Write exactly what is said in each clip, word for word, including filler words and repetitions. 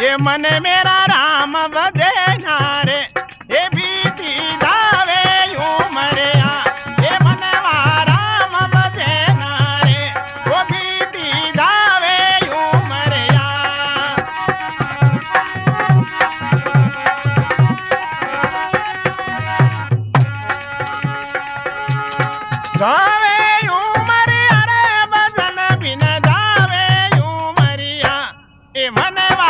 ये मन मेरा राम भजे नारे ये बीती जावे यूं मरिया ये मनवा राम भजे नारे वो बीती जावे यूं मरिया जावे यूं मरिया रे भजन बिन जावे यूं मरिया ये मनवा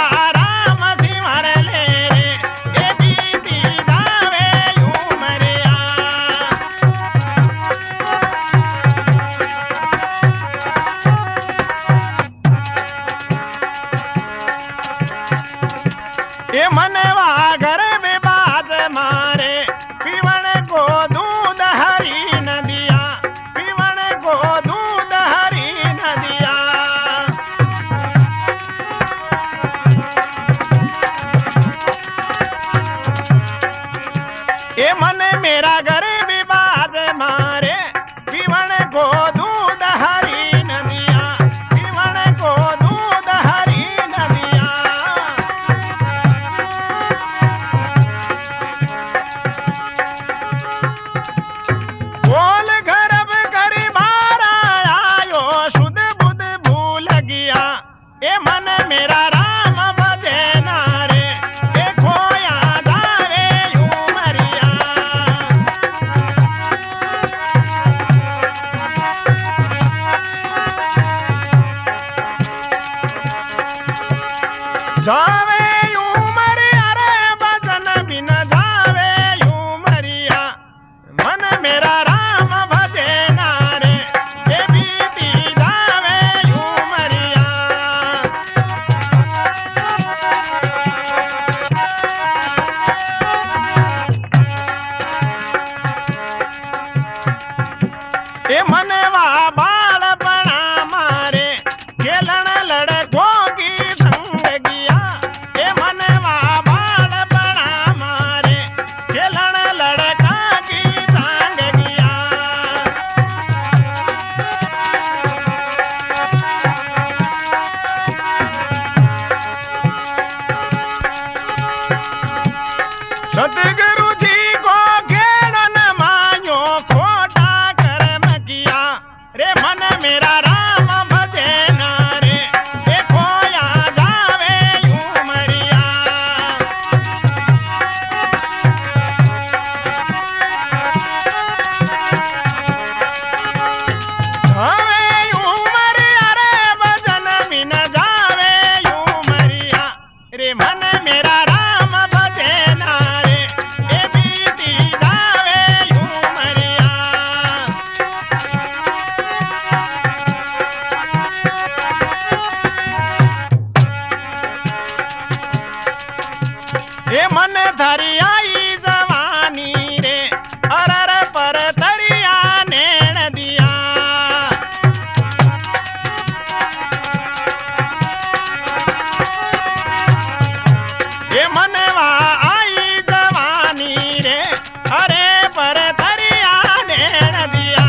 ये मनवा घर में बाज मारे पीवण को दूध हरी नदिया पीवण को दूध हरी नदिया ये मन मेरा घर में बाज मारे पीवण को दूध हरी नदिया पीवण को दूध हरी नदिया बोल गर्भ करी बारा आयो शुद्ध बुद्ध भूल गया ये मन मेरा राम भजे नारे ये खोया जावे यूं मरिया जावे यूं मरिया रे भजन बिन जावे यूं मरिया मन मेरा राम भजे नारे ये बीती जावे यूं मरिया ये मनवा बाल बना मारे खेलन लड़कों की संग गया ये मनवा बाल बना मारे खेलन लड़का की संग गया सतगुरु जी को घेरन मायो खोटा कर्म किया रे मन मेरा राम भजे नारे ये खोया जावे यूं मरिया जावे यूं मरिया रे भजन बिन जावे यूं मरिया रे मन मेरा राम भजे नारे ये बीती जावे यूं मरिया ये मन धरी आई जवानी रे अरर पर तरिया नैन दिया ये मनवा आई जवानी रे अरे पर तरिया नैन दिया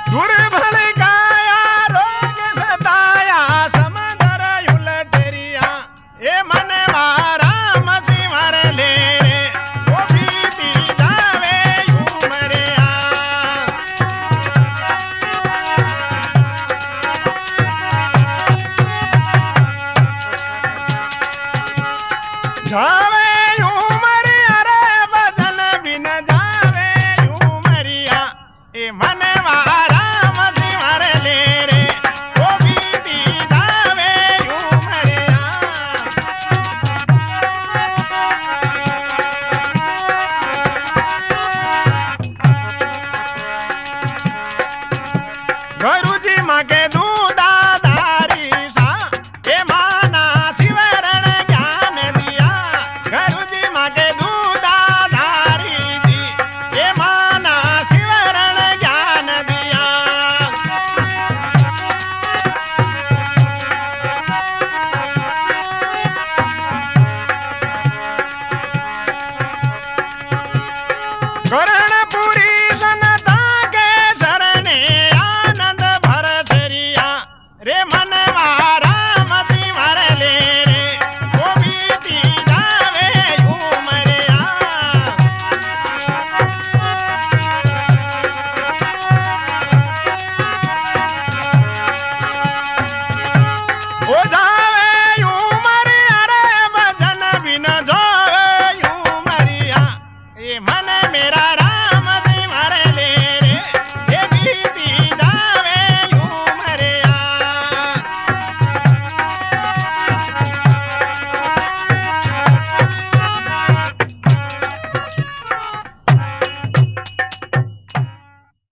दूर